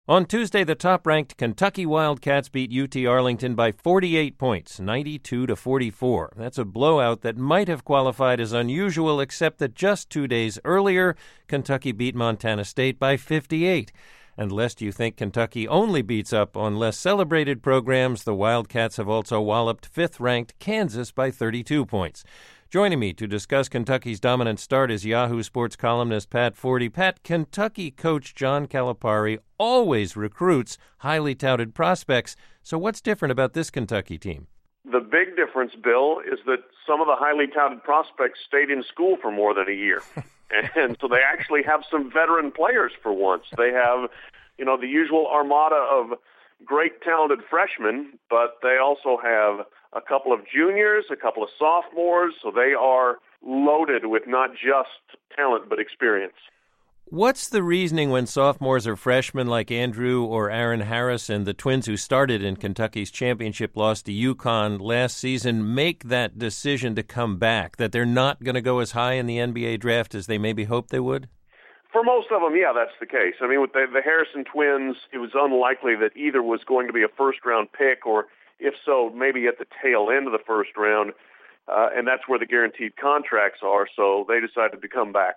On Tuesday, the top-ranked Kentucky Wildcats beat UT Arlington by 48 points, 92-44. That's a blowout that might have qualified as unusual, except that just 2 days earlier, Kentucky beat Montana State by 58. And lest you think Kentucky only beats up on less celebrated programs, the Wildcats have also walloped fifth-ranked Kansas by 32 points. Joining me to discuss Kentucky's dominant start is Yahoo Sports columnist Pat Forde. Pat, Kentucky coach John Calipari always recruits highly touted prospects. So what's different about this Kentucky team? The big difference, Bill, is that some of the highly touted prospects stayed in school for more than a year. And so they actually have some veteran players for once. They have, the usual armada of great talented freshmen, but they also have a couple of juniors, a couple of sophomores, so they are loaded with not just talent but experience. What's the reasoning when sophomores or freshmen like Andrew or Aaron Harrison, the twins who started in Kentucky's championship loss to UConn last season, make that decision to come back, that they're not going to go as high in the NBA draft as they maybe hoped they would? For most of them, yeah, that's the case. I mean, with the Harrison twins, it was unlikely that either was going to be a first-round pick, or if so, maybe at the tail end of the first round, and that's where the guaranteed contracts are, so they decided to come back.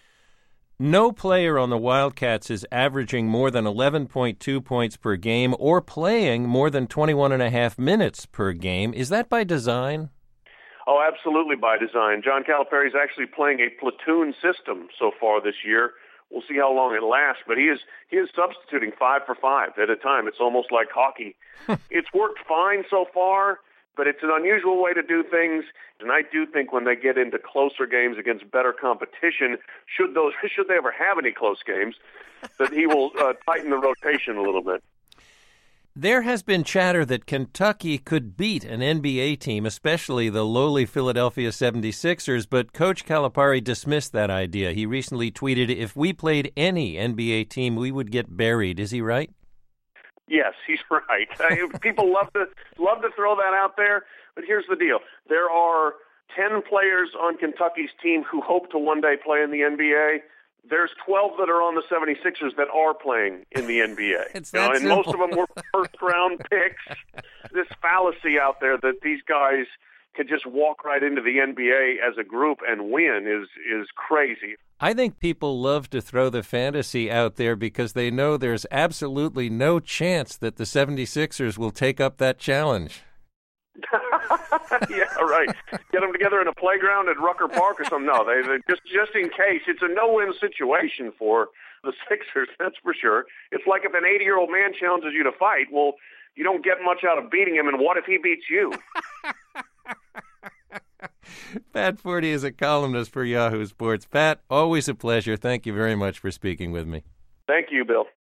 No player on the Wildcats is averaging more than 11.2 points per game or playing more than 21.5 minutes per game. Is that by design? Oh, absolutely by design. John Calipari is actually playing a platoon system so far this year. We'll see how long it lasts, but he is substituting 5 for 5 at a time. It's almost like hockey. It's worked fine so far, but it's an unusual way to do things. And I do think when they get into closer games against better competition, should they ever have any close games, that he will tighten the rotation a little bit. There has been chatter that Kentucky could beat an NBA team, especially the lowly Philadelphia 76ers, but Coach Calipari dismissed that idea. He recently tweeted, "If we played any NBA team, we would get buried." Is he right? Yes, he's right. People love to throw that out there, but here's the deal. There are 10 players on Kentucky's team who hope to one day play in the NBA. There's 12 that are on the 76ers that are playing in the NBA. And most of them were first-round picks. This fallacy out there that these guys could just walk right into the NBA as a group and win is crazy. I think people love to throw the fantasy out there because they know there's absolutely no chance that the 76ers will take up that challenge. Yeah, right. Get them together in a playground at Rucker Park or something. No, they just in case. It's a no-win situation for the Sixers, that's for sure. It's like if an 80-year-old man challenges you to fight, well, you don't get much out of beating him, and what if he beats you? Pat Forde is a columnist for Yahoo Sports. Pat, always a pleasure. Thank you very much for speaking with me. Thank you, Bill.